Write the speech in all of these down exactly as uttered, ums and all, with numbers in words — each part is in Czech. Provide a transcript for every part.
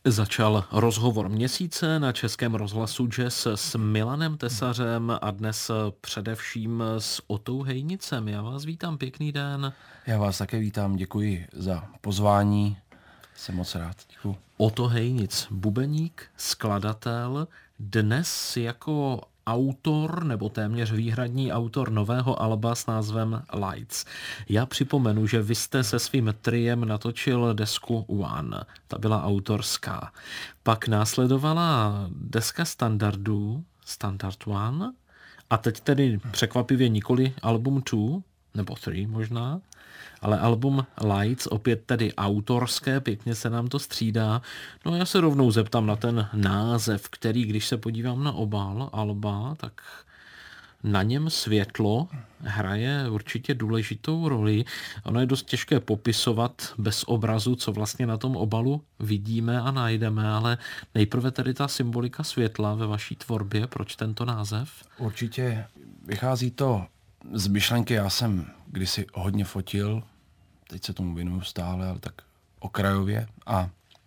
Začal rozhovor měsíce na Českém rozhlasu Jazz s Milanem Tesařem a dnes především s Otou Hejnicem. Já vás vítám, pěkný den. Já vás také vítám, děkuji za pozvání, jsem moc rád, děkuji. Oto Hejnic, bubeník, skladatel, dnes jako autor nebo téměř výhradní autor nového alba s názvem Lights. Já připomenu, že vy jste se svým triem natočil desku One, ta byla autorská. Pak následovala deska standardů, Standard One, a teď tedy překvapivě nikoli album Two, nebo Three možná, ale album Lights, opět tedy autorské, pěkně se nám to střídá. No já se rovnou zeptám na ten název, který, když se podívám na obal alba, tak na něm světlo hraje určitě důležitou roli. Ono je dost těžké popisovat bez obrazu, co vlastně na tom obalu vidíme a najdeme, ale nejprve tedy ta symbolika světla ve vaší tvorbě. Proč tento název? Určitě vychází to z myšlenky, já jsem kdysi hodně fotil, teď se tomu věnuju stále, ale tak okrajově, a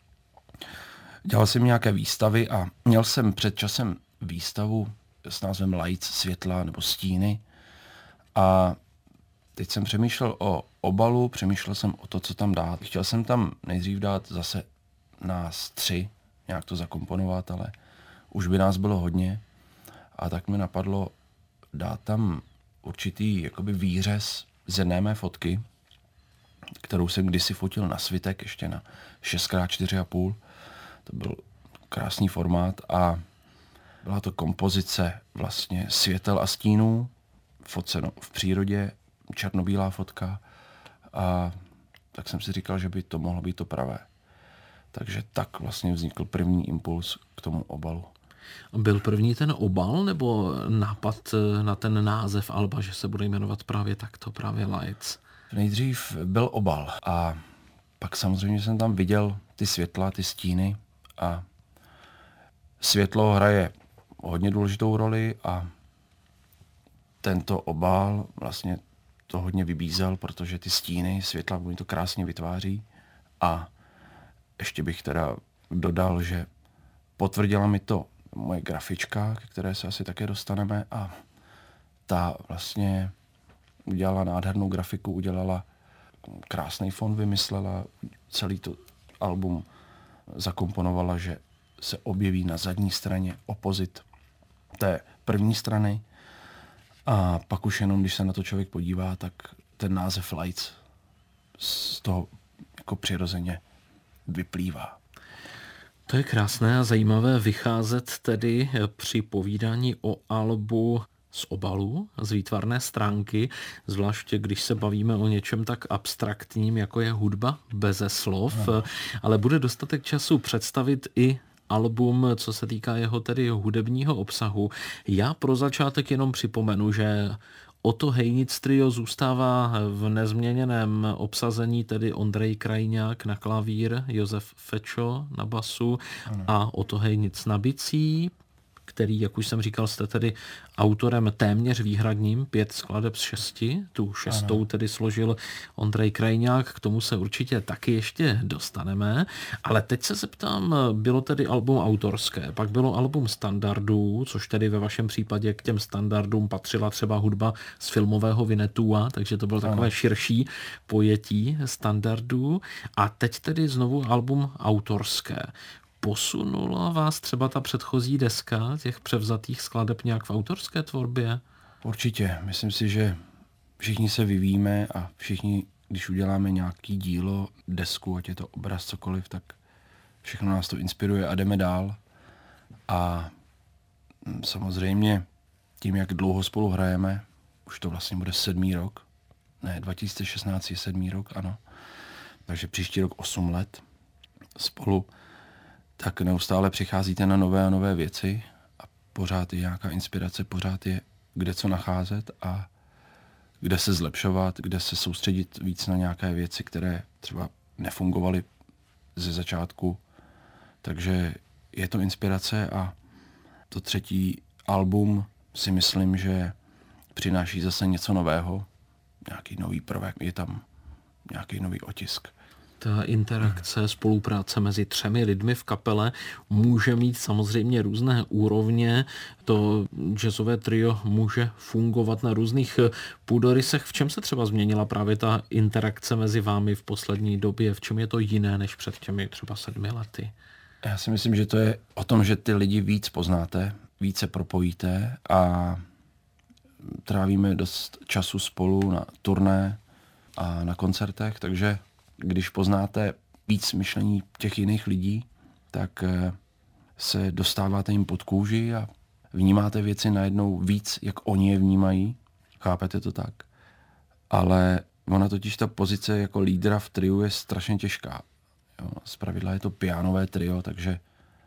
dělal jsem nějaké výstavy a měl jsem před časem výstavu s názvem Lights, světla nebo stíny, a teď jsem přemýšlel o obalu, přemýšlel jsem o to, co tam dát. Chtěl jsem tam nejdřív dát zase nás tři, nějak to zakomponovat, ale už by nás bylo hodně, a tak mi napadlo dát tam určitý jakoby výřez z jedné mé fotky, kterou jsem kdysi fotil na svitek, ještě na šest krát čtyři a půl. To byl krásný formát a byla to kompozice vlastně světel a stínů, foceno v přírodě, černobílá fotka, a tak jsem si říkal, že by to mohlo být to pravé. Takže tak vlastně vznikl první impuls k tomu obalu. Byl první ten obal nebo nápad na ten název alba, že se bude jmenovat právě takto, právě Lights? Nejdřív byl obal a pak samozřejmě jsem tam viděl ty světla, ty stíny, a světlo hraje hodně důležitou roli a tento obal vlastně to hodně vybízel, protože ty stíny světla oni to krásně vytváří, a ještě bych teda dodal, že potvrdila mi to moje grafička, ke které se asi také dostaneme, a ta vlastně udělala nádhernou grafiku, udělala krásný fond, vymyslela, celý to album zakomponovala, že se objeví na zadní straně opozit té první strany, a pak už jenom, když se na to člověk podívá, tak ten název Lights z toho jako přirozeně vyplývá. To je krásné a zajímavé vycházet tedy při povídání o albu z obalu, z výtvarné stránky, zvláště když se bavíme o něčem tak abstraktním, jako je hudba beze slov, no. Ale bude dostatek času představit i album, co se týká jeho tedy hudebního obsahu. Já pro začátek jenom připomenu, že Oto Hejnic trio zůstává v nezměněném obsazení, tedy Ondrej Krajňák na klavír, Josef Fečo na basu, ano, a Oto Hejnic na bicí, který, jak už jsem říkal, jste tedy autorem téměř výhradním, pět skladeb z šesti, tu šestou ano. tedy složil Ondrej Krajňák, k tomu se určitě taky ještě dostaneme, ale teď se zeptám, bylo tedy album autorské, pak bylo album standardů, což tedy ve vašem případě k těm standardům patřila třeba hudba z filmového Vinetua, takže to bylo takové ano. širší pojetí standardů, a teď tedy znovu album autorské. Posunula vás třeba ta předchozí deska těch převzatých skladeb nějak v autorské tvorbě? Určitě. Myslím si, že všichni se vyvíjíme a všichni, když uděláme nějaký dílo, desku, ať je to obraz, cokoliv, tak všechno nás to inspiruje a jdeme dál. A samozřejmě tím, jak dlouho spolu hrajeme, už to vlastně bude sedmý rok, ne, dva tisíce šestnáct je sedmý rok, ano, takže příští rok osm let spolu, tak neustále přicházíte na nové a nové věci a pořád je nějaká inspirace, pořád je kde co nacházet a kde se zlepšovat, kde se soustředit víc na nějaké věci, které třeba nefungovaly ze začátku. Takže je to inspirace a to třetí album si myslím, že přináší zase něco nového, nějaký nový prvek, je tam nějaký nový otisk. Ta interakce, spolupráce mezi třemi lidmi v kapele může mít samozřejmě různé úrovně. To jazzové trio může fungovat na různých půdorysech. V čem se třeba změnila právě ta interakce mezi vámi v poslední době? V čem je to jiné než před těmi třeba sedmi lety? Já si myslím, že to je o tom, že ty lidi víc poznáte, více propojíte a trávíme dost času spolu na turné a na koncertech, takže když poznáte víc myšlení těch jiných lidí, tak se dostáváte jim pod kůži a vnímáte věci najednou víc, jak oni je vnímají. Chápete to tak? Ale ona totiž ta pozice jako lídra v triu je strašně těžká. Jo, zpravidla je to pianové trio, takže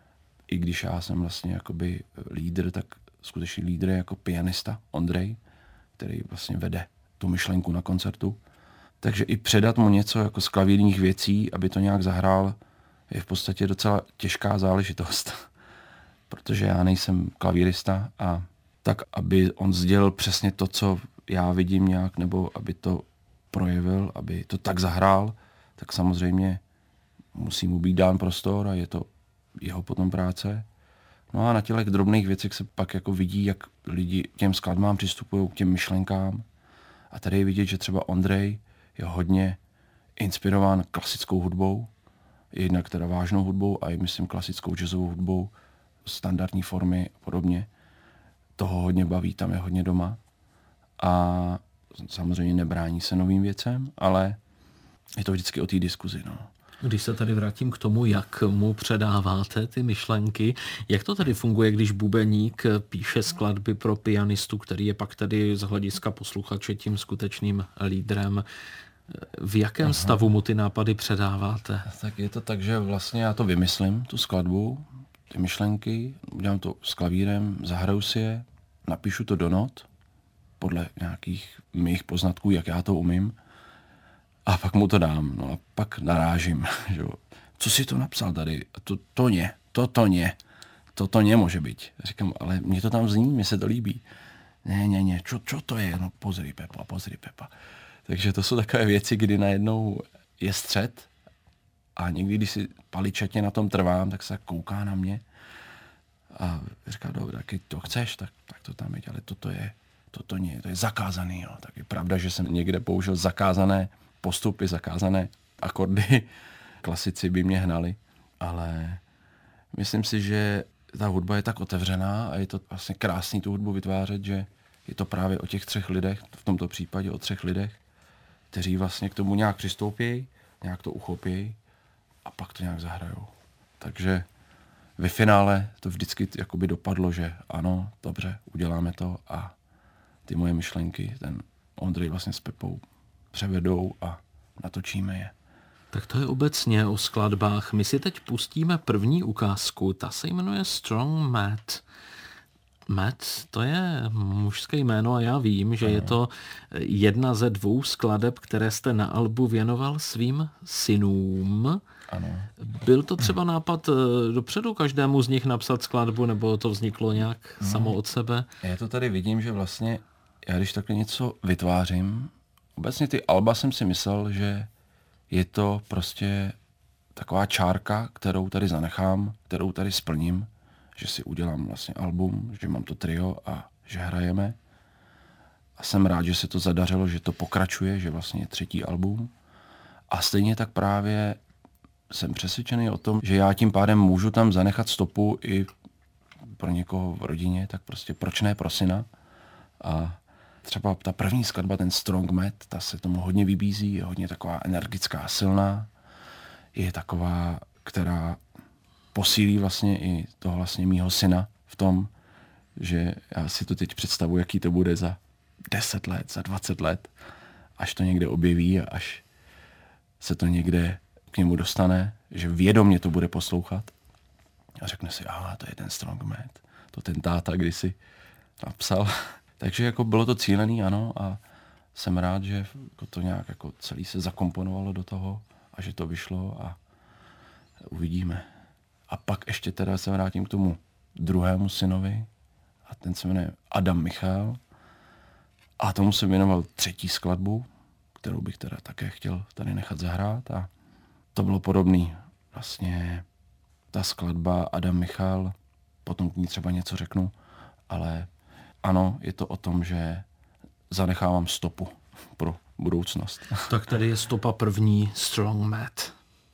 i když já jsem vlastně jakoby lídr, tak skutečný lídr je jako pianista Ondrej, který vlastně vede tu myšlenku na koncertu. Takže i předat mu něco jako z klavírních věcí, aby to nějak zahrál, je v podstatě docela těžká záležitost. Protože já nejsem klavírista a tak, aby on sdělil přesně to, co já vidím nějak, nebo aby to projevil, aby to tak zahrál, tak samozřejmě musí mu být dán prostor a je to jeho potom práce. No a na těch drobných věcech se pak jako vidí, jak lidi k těm skladbám přistupují, k těm myšlenkám. A tady je vidět, že třeba Ondrej je hodně inspirován klasickou hudbou, jednak teda vážnou hudbou a i myslím klasickou jazzovou hudbou, standardní formy a podobně. Toho hodně baví, tam je hodně doma. A samozřejmě nebrání se novým věcem, ale je to vždycky o té diskuzi. No. Když se tady vrátím k tomu, jak mu předáváte ty myšlenky, jak to tedy funguje, když bubeník píše skladby pro pianistu, který je pak tedy z hlediska posluchače tím skutečným lídrem. V jakém Aha. stavu mu ty nápady předáváte? Tak je to tak, že vlastně já to vymyslím, tu skladbu, ty myšlenky, udělám to s klavírem, zahraju si je, napíšu to do not, podle nějakých mých poznatků, jak já to umím, a pak mu to dám, no a pak narážím, že jo. Co si to napsal tady? To, to ne, to to ne, to to nemůže být. Říkám, ale mě to tam zní, mně se to líbí. Ne, ne, ne, čo, čo to je? No pozri Pepa, pozri Pepa. Takže to jsou takové věci, kdy najednou je střet a někdy, když si paličatě na tom trvám, tak se kouká na mě a říká, dobře, když to chceš, tak, tak to tam je, ale toto je, toto nie, to je zakázaný. Jo. Tak je pravda, že jsem někde použil zakázané postupy, zakázané akordy. Klasici by mě hnali, ale myslím si, že ta hudba je tak otevřená a je to vlastně krásný tu hudbu vytvářet, že je to právě o těch třech lidech, v tomto případě o třech lidech, kteří vlastně k tomu nějak přistoupí, nějak to uchopí a pak to nějak zahrajou. Takže ve finále to vždycky jakoby dopadlo, že ano, dobře, uděláme to a ty moje myšlenky, ten Ondrej vlastně s Pepou převedou a natočíme je. Tak to je obecně o skladbách. My si teď pustíme první ukázku, ta se jmenuje Strong Matt. Matt, to je mužské jméno a já vím, že ano. Je to jedna ze dvou skladeb, které jste na albu věnoval svým synům. Ano. Byl to třeba nápad dopředu každému z nich napsat skladbu, nebo to vzniklo nějak no. samo od sebe? Já to tady vidím, že vlastně já když takhle něco vytvářím, obecně ty alba jsem si myslel, že je to prostě taková čárka, kterou tady zanechám, kterou tady splním, že si udělám vlastně album, že mám to trio a že hrajeme. A jsem rád, že se to zadařilo, že to pokračuje, že vlastně je třetí album. A stejně tak právě jsem přesvědčený o tom, že já tím pádem můžu tam zanechat stopu i pro někoho v rodině, tak prostě proč ne pro syna. A třeba ta první skladba, ten Strong Matt, ta se tomu hodně vybízí, je hodně taková energická, silná. Je taková, která posílí vlastně i toho vlastně mýho syna v tom, že já si to teď představuji, jaký to bude za deset let, za dvacet let, až to někde objeví a až se to někde k němu dostane, že vědomě to bude poslouchat a řekne si, aha, to je ten Strong Matt, to ten táta kdysi napsal. Takže jako bylo to cílený, ano, a jsem rád, že to nějak jako celý se zakomponovalo do toho a že to vyšlo a uvidíme. A pak ještě teda se vrátím k tomu druhému synovi a ten se jmenuje Adam Michal a tomu jsem věnoval třetí skladbu, kterou bych teda také chtěl tady nechat zahrát a to bylo podobný. Vlastně ta skladba Adam Michal, potom k ní třeba něco řeknu, ale ano, je to o tom, že zanechávám stopu pro budoucnost. Tak tady je stopa první Strong Mad.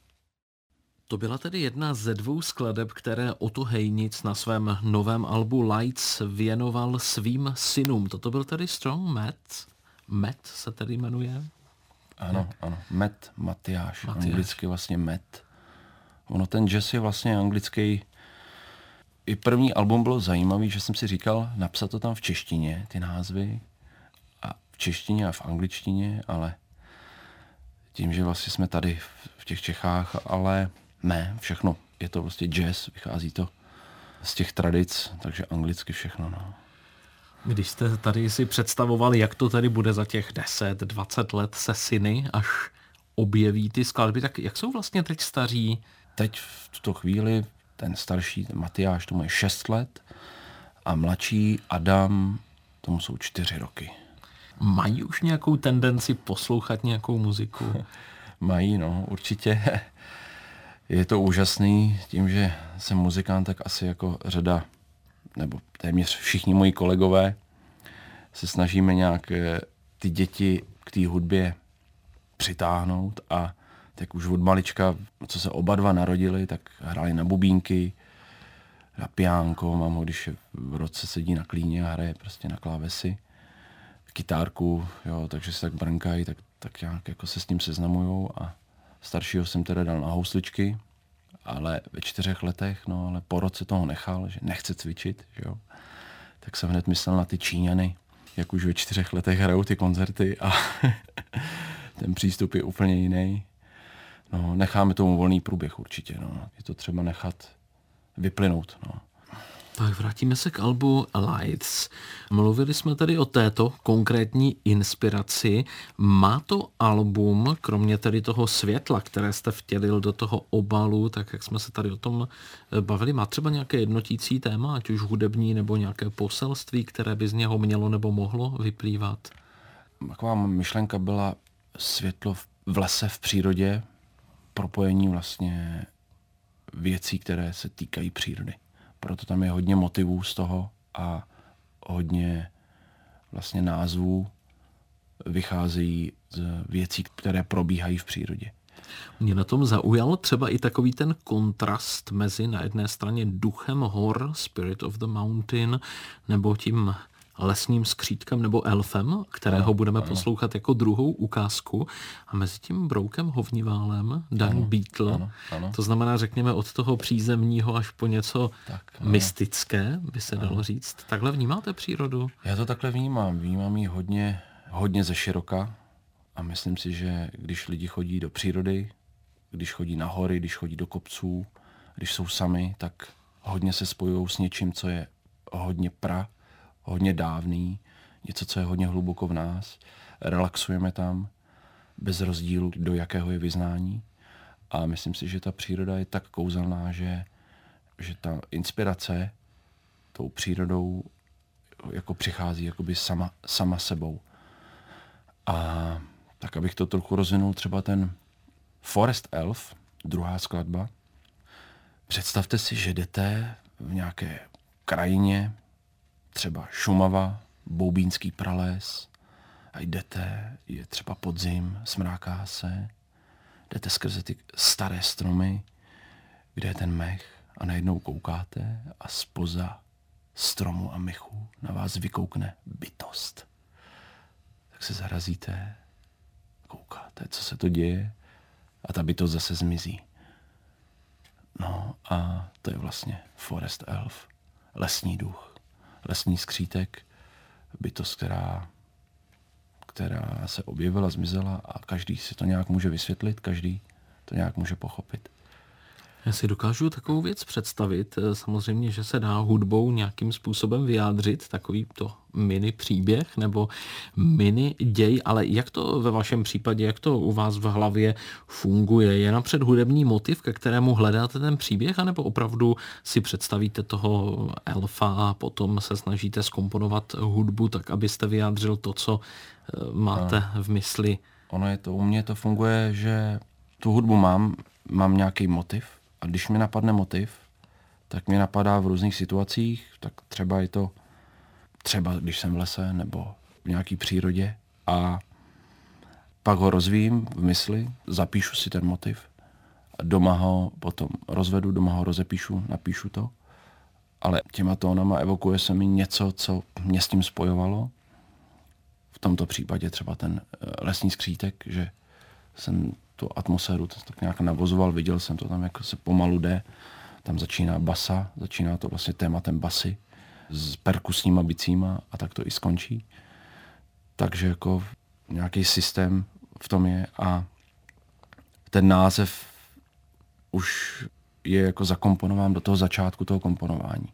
To byla tedy jedna ze dvou skladeb, které Otto Hejnic na svém novém albu Lights věnoval svým synům. Toto byl tedy Strong Mad. Mad se tedy jmenuje? Ano, Jak? ano. Matt, Matyáš. Anglicky vlastně Matt. Ono ten jazz je vlastně anglický. I první album bylo zajímavý, že jsem si říkal napsat to tam v češtině, ty názvy. A v češtině a v angličtině, ale tím, že vlastně jsme tady v těch Čechách, ale ne, všechno. Je to prostě jazz, vychází to z těch tradic, takže anglicky všechno. No. Když jste tady si představovali, jak to tady bude za těch deset, dvacet let se syny, až objeví ty skladby, tak jak jsou vlastně teď staří? Teď v tuto chvíli ten starší Matyáš, tomu je šest let a mladší Adam, tomu jsou čtyři roky. Mají už nějakou tendenci poslouchat nějakou muziku? Mají, no, určitě. Je to úžasný, tím, že jsem muzikant, tak asi jako řada, nebo téměř všichni moji kolegové se snažíme nějak ty děti k té hudbě přitáhnout a tak už od malička, co se oba dva narodili, tak hráli na bubínky, na piánko, mám ho, když v roce sedí na klíně a hraje prostě na klávesi, kytárku, jo, takže se tak brnkají, tak, tak nějak jako se s tím seznamujou a staršího jsem teda dal na housličky, ale ve čtyřech letech, no ale po roce toho nechal, že nechce cvičit, že jo. Tak jsem hned myslel na ty Číňany, jak už ve čtyřech letech hrajou ty koncerty a ten přístup je úplně jiný. No, necháme tomu volný průběh určitě, no. Je to třeba nechat vyplynout, no. Tak vrátíme se k albu Lights. Mluvili jsme tady o této konkrétní inspiraci. Má to album, kromě tedy toho světla, které jste vtělil do toho obalu, tak jak jsme se tady o tom bavili, má třeba nějaké jednotící téma, ať už hudební nebo nějaké poselství, které by z něho mělo nebo mohlo vyplývat? Taková myšlenka byla světlo v lese, v přírodě, propojení vlastně věcí, které se týkají přírody. Proto tam je hodně motivů z toho a hodně vlastně názvů vycházejí z věcí, které probíhají v přírodě. Mě na tom zaujal třeba i takový ten kontrast mezi na jedné straně duchem hor, Spirit of the Mountain, nebo tím lesním skřídkem nebo elfem, kterého ano, budeme ano. poslouchat jako druhou ukázku, a mezi tím broukem hovniválem Dan Beatle. Ano, ano. To znamená, řekněme, od toho přízemního až po něco tak, mystické, by se ano. dalo říct. Takhle vnímáte přírodu? Já to takhle vnímám. Vnímám ji hodně, hodně ze široka a myslím si, že když lidi chodí do přírody, když chodí na hory, když chodí do kopců, když jsou sami, tak hodně se spojují s něčím, co je hodně pra, hodně dávný, něco, co je hodně hluboko v nás. Relaxujeme tam bez rozdílu, do jakého je vyznání. A myslím si, že ta příroda je tak kouzelná, že, že ta inspirace tou přírodou jako přichází jakoby sama, sama sebou. A tak, abych to trochu rozvinul, třeba ten Forest Elf, druhá skladba. Představte si, že jdete v nějaké krajině, třeba Šumava, Boubínský prales, a jdete, je třeba podzim, smráká se, jdete skrze ty staré stromy, kde je ten mech, a najednou koukáte a zpoza stromu a mechu na vás vykoukne bytost. Tak se zarazíte, koukáte, co se to děje, a ta bytost zase zmizí. No a to je vlastně Forest Elf, lesní duch. Lesní skřítek, bytost, která, která se objevila, zmizela a každý si to nějak může vysvětlit, každý to nějak může pochopit. Já si dokážu takovou věc představit. Samozřejmě, že se dá hudbou nějakým způsobem vyjádřit, takový to mini příběh nebo mini děj, ale jak to ve vašem případě, jak to u vás v hlavě funguje? Je napřed hudební motiv, ke kterému hledáte ten příběh, anebo opravdu si představíte toho elfa a potom se snažíte zkomponovat hudbu tak, abyste vyjádřil to, co máte v mysli? Ono je to, u mě to funguje, že tu hudbu mám mám nějaký motiv a když mi napadne motiv, tak mi napadá v různých situacích, tak třeba je to, třeba když jsem v lese nebo v nějaký přírodě a pak ho rozvíjím v mysli, zapíšu si ten motiv a doma ho potom rozvedu, doma ho rozepíšu, napíšu to, ale těma tónama evokuje se mi něco, co mě s tím spojovalo. V tomto případě třeba ten lesní skřítek, že jsem tu atmosféru tak nějak navozoval, viděl jsem to tam, jak se pomalu jde, tam začíná basa, začíná to vlastně tématem basy s perkusníma bicíma a tak to i skončí. Takže jako nějaký systém v tom je a ten název už je jako zakomponován do toho začátku toho komponování.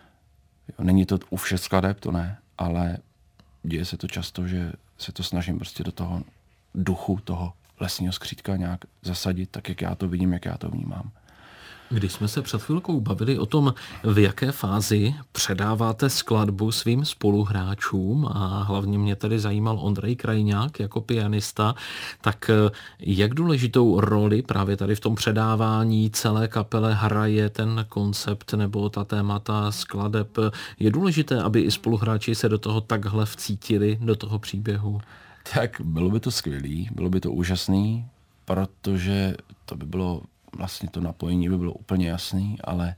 Jo, není to u všech skladeb, to ne, ale děje se to často, že se to snažím prostě do toho duchu toho lesního skřítka nějak zasadit, tak jak já to vidím, jak já to vnímám. Když jsme se před chvilkou bavili o tom, v jaké fázi předáváte skladbu svým spoluhráčům a hlavně mě tady zajímal Ondřej Krajňák jako pianista, tak jak důležitou roli právě tady v tom předávání celé kapele hraje ten koncept nebo ta témata skladeb? Je důležité, aby i spoluhráči se do toho takhle vcítili, do toho příběhu? Tak bylo by to skvělý, bylo by to úžasný, protože to by bylo vlastně to napojení by bylo úplně jasný, ale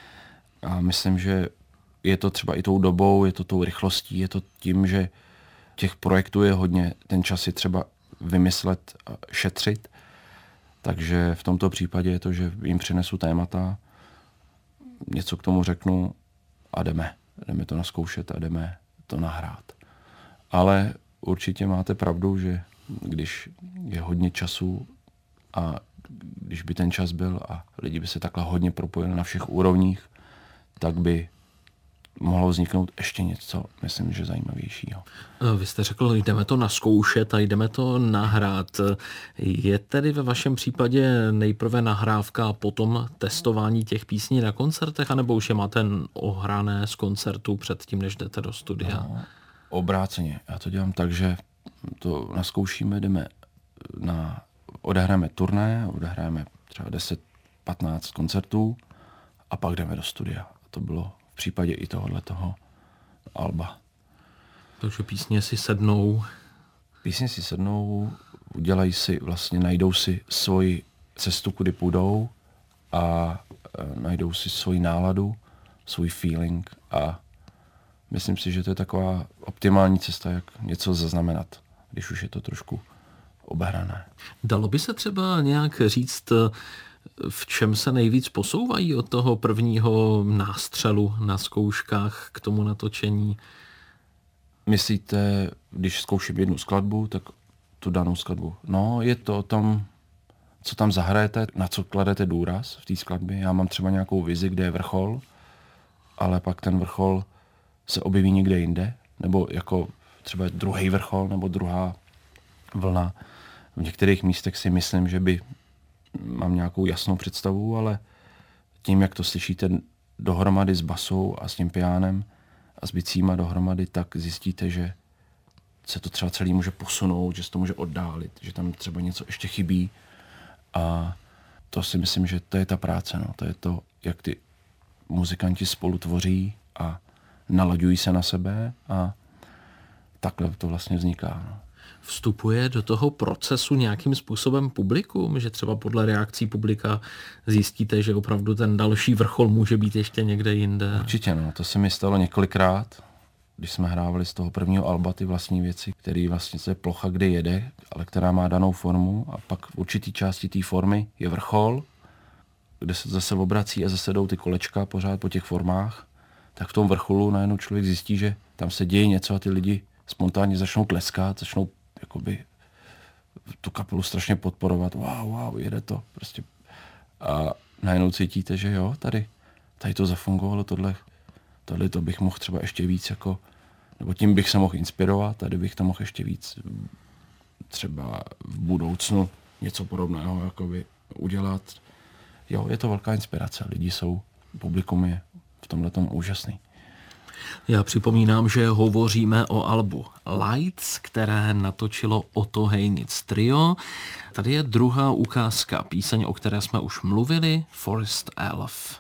já myslím, že je to třeba i tou dobou, je to tou rychlostí, je to tím, že těch projektů je hodně, ten čas je třeba vymyslet a šetřit, takže v tomto případě je to, že jim přinesu témata, něco k tomu řeknu a jdeme. Jdeme to naskoušet a jdeme to nahrát. Ale určitě máte pravdu, že když je hodně času a když by ten čas byl a lidi by se takhle hodně propojili na všech úrovních, tak by mohlo vzniknout ještě něco, myslím, že zajímavějšího. Vy jste řekl, jdeme to naskoušet a jdeme to nahrát. Je tedy ve vašem případě nejprve nahrávka a potom testování těch písní na koncertech, anebo už je máte ohrané z koncertu předtím, než jdete do studia? No, obráceně. Já to dělám tak, že to naskoušíme, jdeme na odehráme turné, odehráme třeba deset patnáct koncertů a pak jdeme do studia. A to bylo v případě i tohohle toho alba. Takže písně si sednou. Písně si sednou, udělají si, vlastně najdou si svoji cestu, kudy půjdou a e, najdou si svoji náladu, svůj feeling a myslím si, že to je taková optimální cesta, jak něco zaznamenat, když už je to trošku obehrané. Dalo by se třeba nějak říct, v čem se nejvíc posouvají od toho prvního nástřelu na zkouškách k tomu natočení? Myslíte, když zkouším jednu skladbu, tak tu danou skladbu? No, je to o tom, co tam zahrajete, na co kladete důraz v té skladbě. Já mám třeba nějakou vizi, kde je vrchol, ale pak ten vrchol se objeví někde jinde, nebo jako třeba druhý vrchol, nebo druhá vlna. V některých místech si myslím, že by mám nějakou jasnou představu, ale tím, jak to slyšíte dohromady s basou a s tím pianem a s bicíma dohromady, tak zjistíte, že se to třeba celý může posunout, že se to může oddálit, že tam třeba něco ještě chybí. A to si myslím, že to je ta práce. No. To je to, jak ty muzikanti spolu tvoří a nalaďují se na sebe a takhle to vlastně vzniká. No. Vstupuje do toho procesu nějakým způsobem publikum, že třeba podle reakcí publika zjistíte, že opravdu ten další vrchol může být ještě někde jinde? Určitě, no. To se mi stalo několikrát, když jsme hrávali z toho prvního alba ty vlastní věci, který vlastně je plocha, kde jede, ale která má danou formu a pak v určitý části té formy je vrchol, kde se zase obrací a zase jdou ty kolečka pořád po těch formách, tak v tom vrcholu najednou člověk zjistí, že tam se děje něco a ty lidi spontánně začnou tleskat, začnou jakoby tu kapelu strašně podporovat. Wow, wow, jede to. Prostě. A najednou cítíte, že jo, tady, tady to zafungovalo, tohle, tohle to bych mohl třeba ještě víc, jako, nebo tím bych se mohl inspirovat, tady bych to mohl ještě víc třeba v budoucnu něco podobného jakoby udělat. Jo, je to velká inspirace. Lidi jsou, publikum je v tomhletom úžasný. Já připomínám, že hovoříme o albu Lights, které natočilo Otto Heinitz Trio. Tady je druhá ukázka, píseň, o které jsme už mluvili, Forest Elf.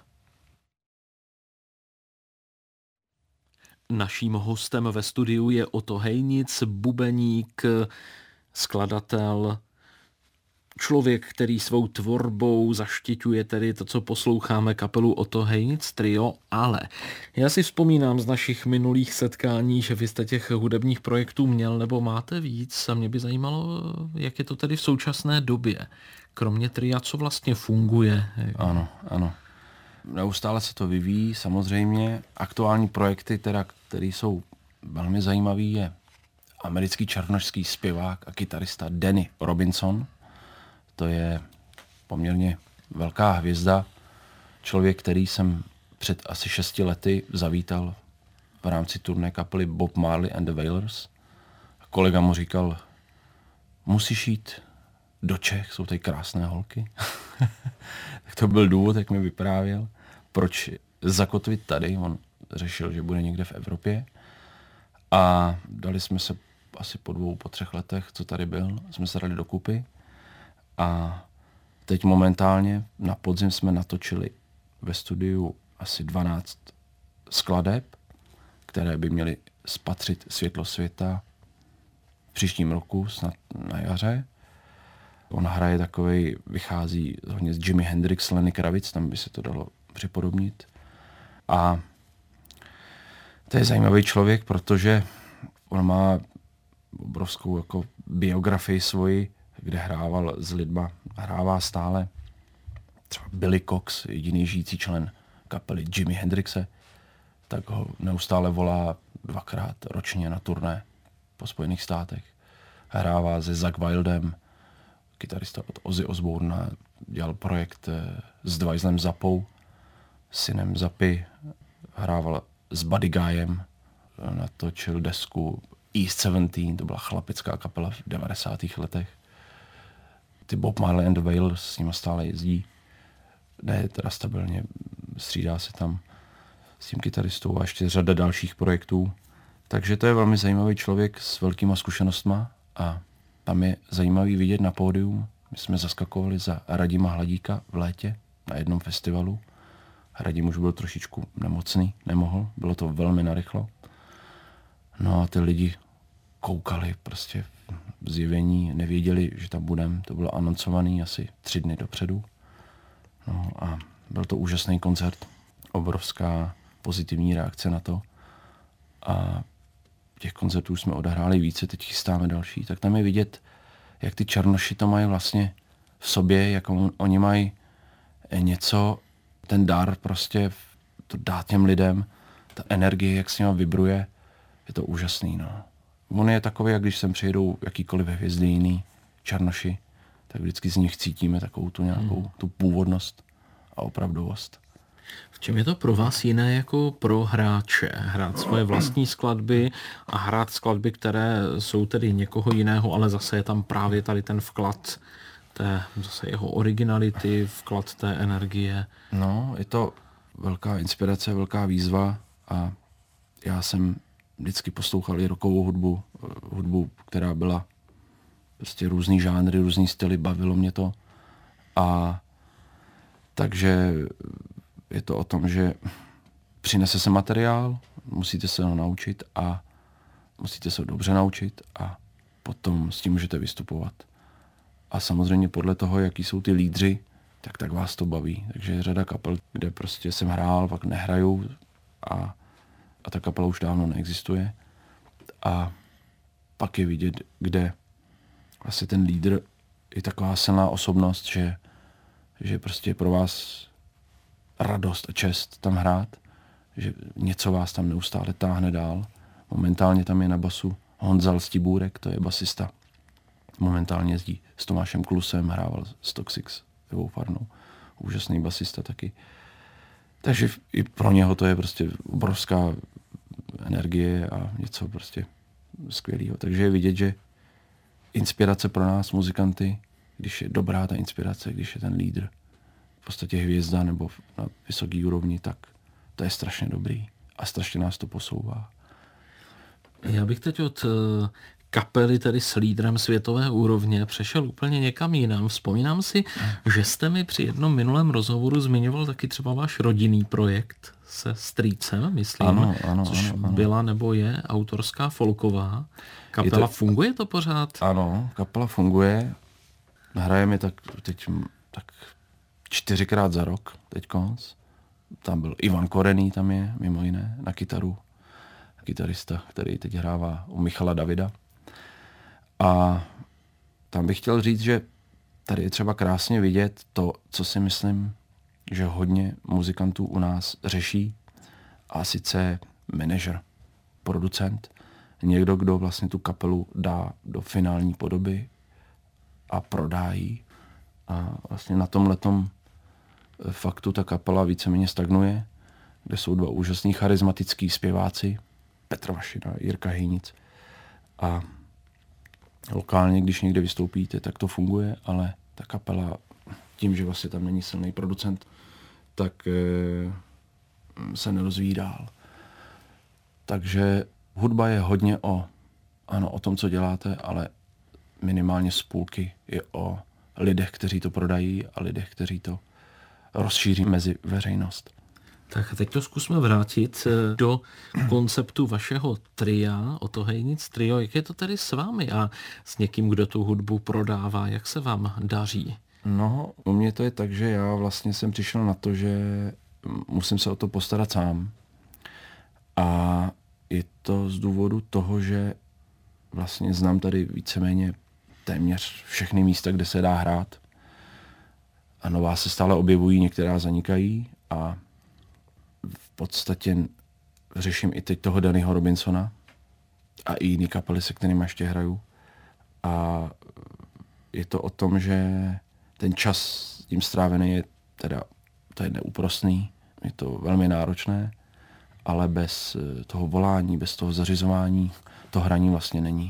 Naším hostem ve studiu je Otto Heinitz, bubeník, skladatel, člověk, který svou tvorbou zaštiťuje tedy to, co posloucháme, kapelu Otto Heinitz Trio, ale já si vzpomínám z našich minulých setkání, že vy jste těch hudebních projektů měl nebo máte víc a mě by zajímalo, jak je to tedy v současné době. Kromě tria, co vlastně funguje? Ano, ano. Neustále se to vyvíjí, samozřejmě. Aktuální projekty, teda, které jsou velmi zajímavý, je americký černošský zpěvák a kytarista Danny Robinson. To je poměrně velká hvězda. Člověk, který jsem před asi šesti lety zavítal v rámci turné kapely Bob Marley and the Wailers. A kolega mu říkal, musíš jít do Čech, jsou tady krásné holky. Tak to byl důvod, jak mi vyprávěl, proč zakotvit tady. On řešil, že bude někde v Evropě. A dali jsme se asi po dvou, po třech letech, co tady byl, jsme se dali dokupy. A teď momentálně na podzim jsme natočili ve studiu asi dvanáct skladeb, které by měly spatřit světlo světa v příštím roku, snad na jaře. On hraje takovej, vychází hodně z Jimi Hendrix, Lenny Kravitz, tam by se to dalo připodobnit. A to je zajímavý člověk, protože on má obrovskou jako biografii svoji, kde hrával s lidma, hrává stále. Třeba Billy Cox, jediný žijící člen kapely Jimi Hendrixe, tak ho neustále volá dvakrát ročně na turné po Spojených státech. Hrává se Zakk Wildem, kytarista od Ozzy Osbourna, dělal projekt s Dweezlem Zappou, synem Zappy, hrával s Buddy Guyem, natočil desku East sedmnáct, to byla chlapecká kapela v devadesátých letech. Ty Bob Marley and the Wailers s nimi stále jezdí. Ne, teda stabilně, střídá se tam s tím kytaristou a ještě řada dalších projektů. Takže to je velmi zajímavý člověk s velkýma zkušenostma a tam je zajímavý vidět na pódium. My jsme zaskakovali za Radima Hladíka v létě na jednom festivalu. Radim už byl trošičku nemocný, nemohl, bylo to velmi narychlo. No a ty lidi koukali prostě v zjevení, nevěděli, že tam budem. To bylo anoncovaný asi tři dny dopředu. No a byl to úžasný koncert, obrovská pozitivní reakce na to. A těch koncertů jsme odehráli více, teď chystáme další. Tak tam je vidět, jak ty černoši to mají vlastně v sobě, jak on, oni mají něco, ten dar prostě to dát těm lidem, ta energie, jak s nima vibruje, je to úžasný, no. On je takový, jak když sem přijedou jakýkoliv hvězdy jiný, černoši, tak vždycky z nich cítíme takovou tu nějakou hmm. tu původnost a opravdovost. V čem je to pro vás jiné jako pro hráče? Hrát svoje vlastní skladby a hrát skladby, které jsou tedy někoho jiného, ale zase je tam právě tady ten vklad té zase jeho originality, vklad té energie. No, je to velká inspirace, velká výzva a já jsem vždycky poslouchal i rockovou hudbu, hudbu, která byla prostě různý žánry, různý styly, bavilo mě to. A takže je to o tom, že přinese se materiál, musíte se ho naučit a musíte se ho dobře naučit a potom s tím můžete vystupovat. A samozřejmě podle toho, jaký jsou ty lídři, tak tak vás to baví. Takže je řada kapel, kde prostě jsem hrál, pak nehraju a, a ta kapela už dávno neexistuje. A pak je vidět, kde vlastně ten lídr je taková silná osobnost, že, že prostě je pro vás radost a čest tam hrát, že něco vás tam neustále táhne dál. Momentálně tam je na basu Honzal Stibůrek, to je basista. Momentálně jezdí s Tomášem Klusem, hrával s Toxics, Evou Farnou. Úžasný basista taky. Takže i pro něho to je prostě obrovská energie a něco prostě skvělého. Takže je vidět, že inspirace pro nás, muzikanty, když je dobrá ta inspirace, když je ten lídr v podstatě hvězda nebo na vysoký úrovni, tak to je strašně dobrý. a strašně nás to posouvá. Já bych teď od kapely tedy s lídrem světové úrovně přešel úplně někam jinam. Vzpomínám si, že jste mi při jednom minulém rozhovoru zmiňoval taky třeba váš rodinný projekt se strýcem, myslím, ano, ano, což ano, ano. byla nebo je autorská folková. Kapela, to, funguje to pořád? Ano, kapela funguje. Hrajeme tak teď tak čtyřikrát za rok teď konc. Tam byl Ivan Korený, tam je mimo jiné na kytaru. Kytarista, který teď hrává u Michala Davida. A tam bych chtěl říct, že tady je třeba krásně vidět to, co si myslím, že hodně muzikantů u nás řeší, a sice manažer, producent, někdo, kdo vlastně tu kapelu dá do finální podoby a prodá ji. A vlastně na tomhletom faktu ta kapela víceméně stagnuje, kde jsou dva úžasní charismatický zpěváci, Petr Vašina, Jirka Hejnic. A lokálně, když někde vystoupíte, tak to funguje, ale ta kapela, tím, že vlastně tam není silný producent, tak e, se nerozvíjí dál. Takže hudba je hodně o, ano, o tom, co děláte, ale minimálně z půlky je o lidech, kteří to prodají a lidech, kteří to rozšíří mezi veřejnost. Tak a teď to zkusme vrátit do konceptu vašeho tria, o to Hejnic trio. Jak je to tedy s vámi a s někým, kdo tu hudbu prodává? Jak se vám daří? No, u mě to je tak, že já vlastně jsem přišel na to, že musím se o to postarat sám. A je to z důvodu toho, že vlastně znám tady víceméně téměř všechny místa, kde se dá hrát. A nová se stále objevují, některá zanikají a v podstatě řeším i teď toho Dannyho Robinsona a i jiný kapely, se kterými ještě hraju. A je to o tom, že ten čas tím strávený je teda, to je neúprosný, je to velmi náročné, ale bez toho volání, bez toho zařizování, to hraní vlastně není.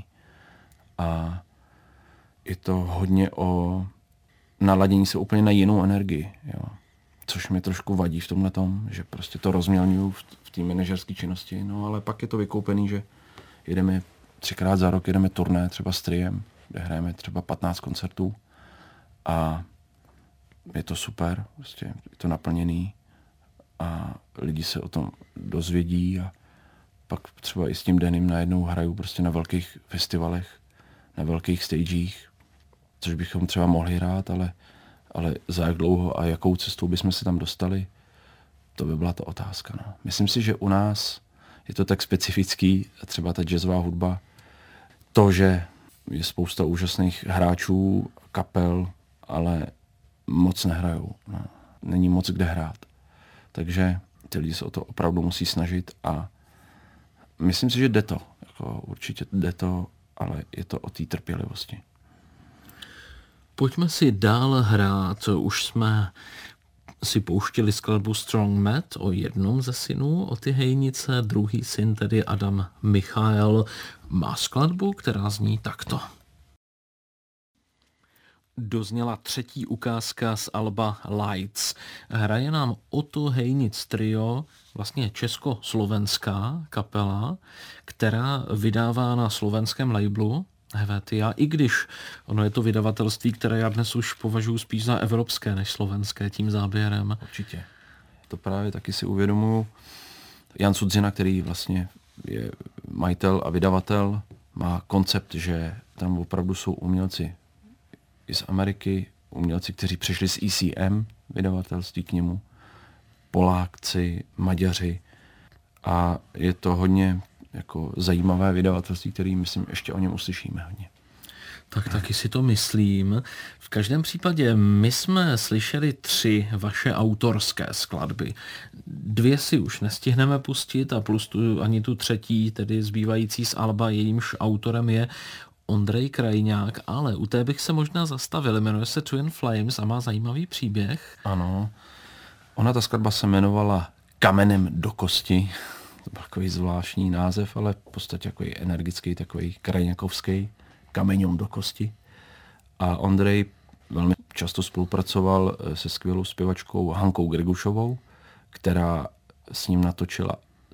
A je to hodně o naladění se úplně na jinou energii, jo. Což mi trošku vadí v tomhletom, že prostě to rozmělňuju v, v té manažerské činnosti, no ale pak je to vykoupený, že jedeme třikrát za rok, jedeme turné třeba s triem, kde hrajeme třeba patnáct koncertů a je to super, prostě je to naplněný a lidi se o tom dozvědí a pak třeba i s tím Danym najednou hraju prostě na velkých festivalech, na velkých stagech, což bychom třeba mohli hrát, ale, ale za jak dlouho a jakou cestou bychom se tam dostali, to by byla ta otázka. No. Myslím si, že u nás je to tak specifický, třeba ta jazzová hudba, to, že je spousta úžasných hráčů, kapel, ale moc nehrajou. No. Není moc kde hrát. Takže ty lidi se o to opravdu musí snažit a myslím si, že jde to. Jako určitě jde to, ale je to o té trpělivosti. Pojďme si dál hrát. Už jsme si pouštili skladbu Strong Matt o jednom ze synů, o ty Hejnice. Druhý syn, tedy Adam Michael, má skladbu, která zní takto. Dozněla třetí ukázka z alba Lights. Hraje nám Otto Hejnic trio, vlastně československá kapela, která vydává na slovenském labelu Helvetia, i když ono je to vydavatelství, které já dnes už považuji spíš za evropské než slovenské tím záběrem. Určitě. To právě taky si uvědomuji. Jan Sudzina, který vlastně je majitel a vydavatel, má koncept, že tam opravdu jsou umělci i z Ameriky, umělci, kteří přišli z E C M vydavatelství k němu, Polákci, Maďaři a je to hodně jako zajímavé vydavatelství, který myslím ještě o něm uslyšíme hodně. Tak taky si to myslím. V každém případě my jsme slyšeli tři vaše autorské skladby. Dvě si už nestihneme pustit a plus tu, ani tu třetí, tedy zbývající z alba, jejímž autorem je Ondřej Krajňák, ale u té bych se možná zastavil. Jmenuje se Twin Flames a má zajímavý příběh. Ano. Ona, ta skladba se jmenovala Kamenem do kosti. To byl takový zvláštní název, ale v podstatě takový energický, takový krajňákovský, Kameňom do kosti. A Ondřej velmi často spolupracoval se skvělou zpěvačkou Hankou Gregušovou, která s ním natočila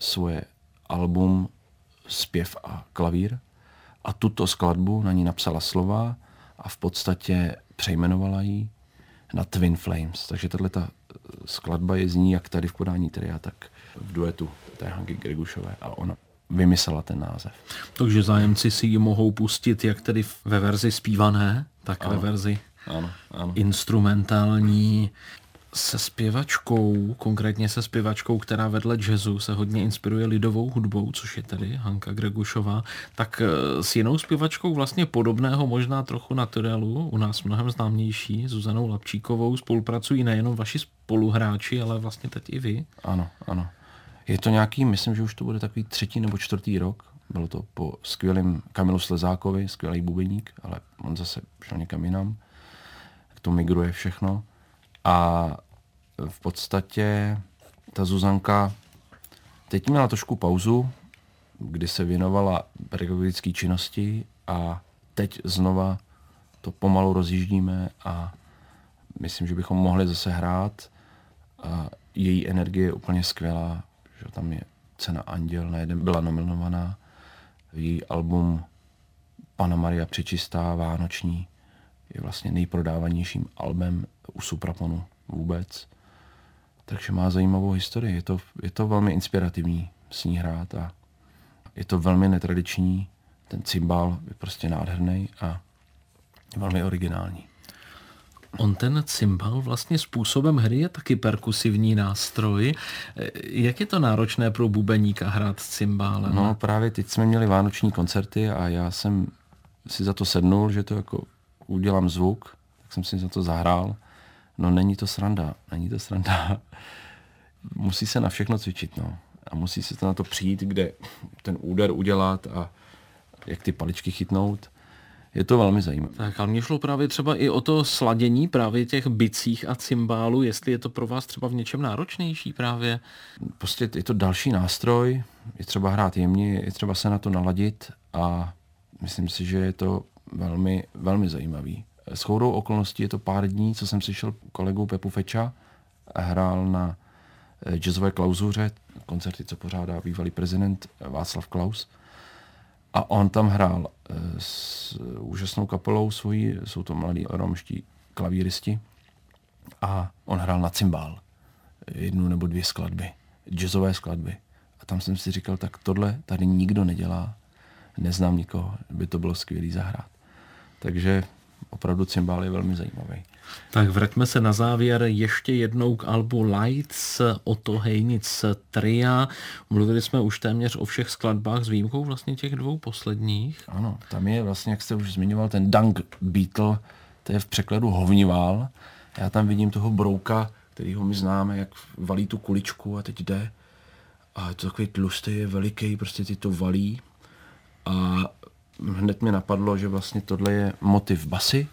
svoje album Zpěv a klavír a tuto skladbu na ní napsala slova a v podstatě přejmenovala ji na Twin Flames. Takže tato skladba je zní jak tady v podání tria, tak v duetu té Hanky Gregušové a ona vymyslela ten název. Takže zájemci si ji mohou pustit jak tedy ve verzi zpívané, tak ano, ve verzi ano, ano. instrumentální. Se zpěvačkou, konkrétně se zpěvačkou, která vedle jazzu se hodně inspiruje lidovou hudbou, což je tedy Hanka Gregušová, tak s jinou zpěvačkou vlastně podobného, možná trochu naturelu, u nás mnohem známější, Zuzanou Lapčíkovou, spolupracují nejenom vaši spoluhráči, ale vlastně teď i vy. Ano, ano. Je to nějaký, myslím, že už to bude takový třetí nebo čtvrtý rok. Bylo to po skvělém Kamilu Slezákovi, skvělý bubeník, ale on zase šel někam jinam. Tak to migruje všechno. A v podstatě ta Zuzanka teď měla trošku pauzu, kdy se věnovala pedagogické činnosti a teď znova to pomalu rozjíždíme a myslím, že bychom mohli zase hrát. A její energie je úplně skvělá, že tam je cena Anděl, na jeden byla nominovaná. Její album Panna Maria Přečistá, vánoční, je vlastně nejprodávanějším albem u Supraponu vůbec. Takže má zajímavou historii. Je to, je to velmi inspirativní s ní hrát a je to velmi netradiční. Ten cymbál je prostě nádherný a velmi originální. On ten cymbal vlastně způsobem hry je taky perkusivní nástroj. Jak je to náročné pro bubeníka hrát cymbálem? No právě teď jsme měli vánoční koncerty a já jsem si za to sednul, že to jako udělám zvuk, tak jsem si za to zahrál. No není to sranda, není to sranda. Musí se na všechno cvičit, no. A musí se to na to přijít, kde ten úder udělat a jak ty paličky chytnout. Je to velmi zajímavé. Tak, ale mě šlo právě třeba i o to sladění právě těch bicích a cymbálů, jestli je to pro vás třeba v něčem náročnější právě. Prostě je to další nástroj, je třeba hrát jemně, je třeba se na to naladit a myslím si, že je to velmi, velmi zajímavý. Shodou okolností je to pár dní, co jsem slyšel kolegu Pepu Feča, hrál na jazzové klauzuře, koncerty, co pořádá bývalý prezident Václav Klaus. A on tam hrál s úžasnou kapelou svojí, jsou to mladí romští klavíristi. A on hrál na cymbál jednu nebo dvě skladby, jazzové skladby. A tam jsem si říkal, tak tohle tady nikdo nedělá, neznám nikoho, by to bylo skvělý zahrát. Takže opravdu cymbál je velmi zajímavý. Tak vraťme se na závěr ještě jednou k albu Lights Otto Hejnic Tria. Mluvili jsme už téměř o všech skladbách s výjimkou vlastně těch dvou posledních. Ano, tam je vlastně, jak jste už zmiňoval, ten Dung Beetle, to je v překladu hovnival. Já tam vidím toho brouka, kterýho my známe, jak valí tu kuličku a teď jde. A je to takový tlustý, je veliký, prostě ty to valí. A hned mi napadlo, že vlastně tohle je motiv basy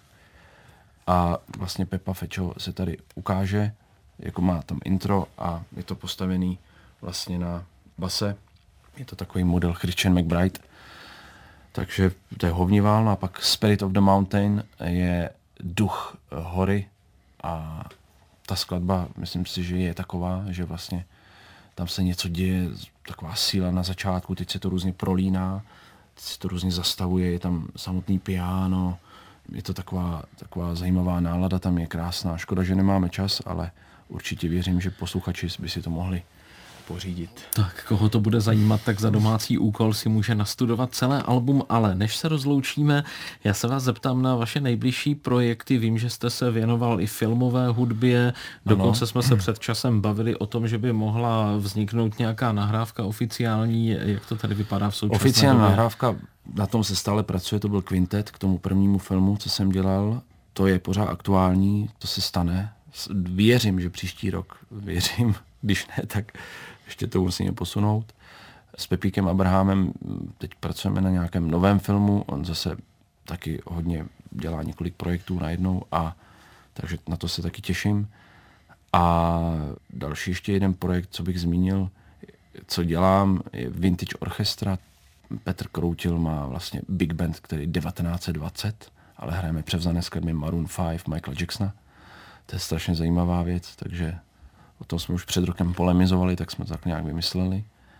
a vlastně Pepa Fečo se tady ukáže, jako má tam intro a je to postavený vlastně na base. Je to takový model Christian McBride. Takže to je hovnival, no a pak Spirit of the Mountain je duch hory a ta skladba, myslím si, že je taková, že vlastně tam se něco děje, taková síla na začátku, teď se to různě prolíná, teď se to různě zastavuje, je tam samotný piano, je to taková, taková zajímavá nálada, tam je krásná. Škoda, že nemáme čas, ale určitě věřím, že posluchači by si to mohli pořídit. Tak, koho to bude zajímat, tak za domácí úkol si může nastudovat celé album, ale než se rozloučíme, já se vás zeptám na vaše nejbližší projekty. Vím, že jste se věnoval i filmové hudbě, dokonce ano. jsme se před časem bavili o tom, že by mohla vzniknout nějaká nahrávka oficiální. Jak to tady vypadá v současné Oficiální době? nahrávka, na tom se stále pracuje, to byl kvintet k tomu prvnímu filmu, co jsem dělal. To je pořád aktuální, to se stane. Věřím, že příští rok, věřím, když ne, tak ještě to musíme posunout. S Pepíkem Abrahamem teď pracujeme na nějakém novém filmu, on zase taky hodně dělá několik projektů najednou, a takže na to se taky těším. A další ještě jeden projekt, co bych zmínil, co dělám, je Vintage Orchestra. Petr Kroutil má vlastně big band, který je devatenáct set dvacet, ale hrajeme převzané skladby Maroon pět, Michaela Jacksona. To je strašně zajímavá věc, takže o tom jsme už před rokem polemizovali, tak jsme to tak nějak vymysleli.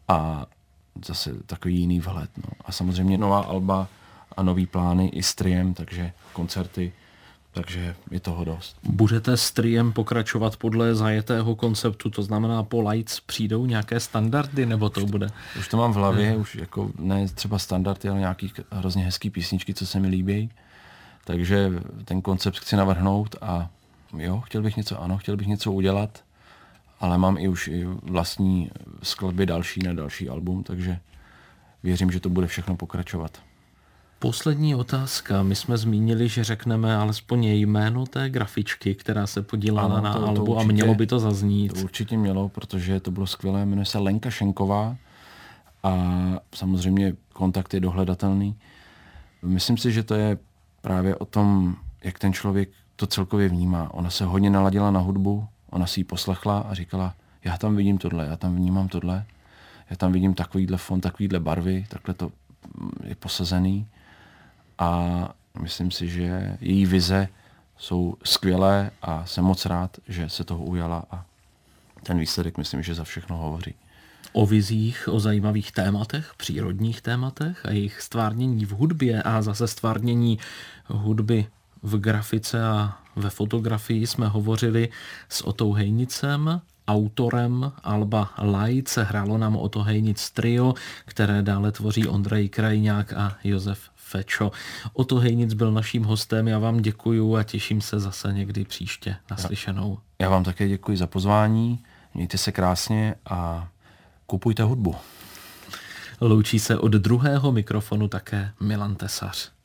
a zase takový jiný vhled. No. A samozřejmě nová alba a nový plány i s triem, takže koncerty, takže je toho dost. Budete s triem pokračovat podle zajetého konceptu, to znamená po Lights přijdou nějaké standardy, nebo to už, bude? Už to mám v hlavě, už jako ne třeba standardy, ale nějaký hrozně hezký písničky, co se mi líbí. Takže ten koncept chci navrhnout a jo, chtěl bych něco, ano, chtěl bych něco udělat, ale mám i už i vlastní skladby další na další album, takže věřím, že to bude všechno pokračovat. Poslední otázka. My jsme zmínili, že řekneme alespoň jméno té grafičky, která se podílela ano, na to, albu to určitě, a mělo by to zaznít. To určitě mělo, protože to bylo skvělé. Jmenuje se Lenka Šenková a samozřejmě kontakt je dohledatelný. Myslím si, že to je právě o tom, jak ten člověk to celkově vnímá. Ona se hodně naladila na hudbu, ona si ji poslechla a říkala, já tam vidím tohle, já tam vnímám tohle, já tam vidím takovýhle fond, takovýhle barvy, takhle to je posazený. A myslím si, že její vize jsou skvělé a jsem moc rád, že se toho ujala a ten výsledek myslím, že za všechno hovoří. O vizích, o zajímavých tématech, přírodních tématech a jejich stvárnění v hudbě a zase stvárnění hudby v grafice a ve fotografii jsme hovořili s Otou Hejnicem, autorem alba Lights. Hrálo nám Oto Hejnic trio, které dále tvoří Ondřej Krajňák a Josef Fečo. Oto Hejnic byl naším hostem, já vám děkuju a těším se zase někdy příště naslyšenou. Já vám také děkuji za pozvání, mějte se krásně a kupujte hudbu. Loučí se od druhého mikrofonu také Milan Tesař.